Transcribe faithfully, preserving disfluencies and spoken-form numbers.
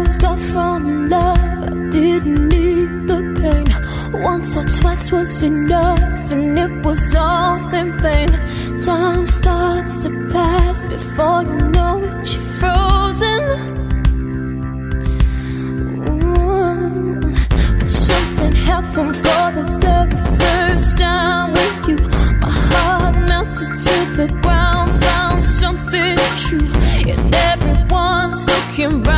closed off from love. I didn't need the pain. Once or twice was enough, and it was all in vain. Time starts to pass before you know it, you're frozen. Ooh. But something happened for the very first time with you. My heart melted to the ground, found something true, and everyone's looking right.